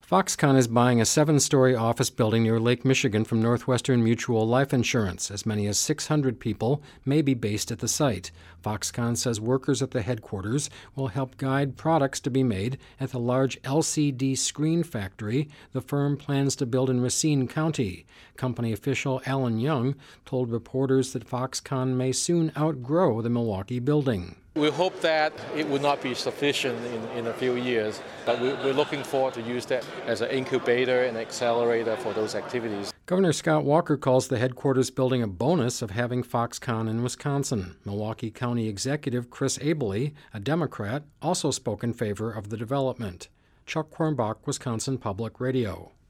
Foxconn is buying a 7-story office building near Lake Michigan from Northwestern Mutual Life Insurance. As many as 600 people may be based at the site. Foxconn says workers at the headquarters will help guide products to be made at the large LCD screen factory the firm plans to build in Racine County. Company official Alan Young told reporters that Foxconn may soon outgrow the Milwaukee building. We hope that it will not be sufficient in a few years, but we're looking forward to use that as an incubator and accelerator for those activities. Governor Scott Walker calls the headquarters building a bonus of having Foxconn in Wisconsin. Milwaukee County Executive Chris Abele, a Democrat, also spoke in favor of the development. Chuck Quirmbach, Wisconsin Public Radio.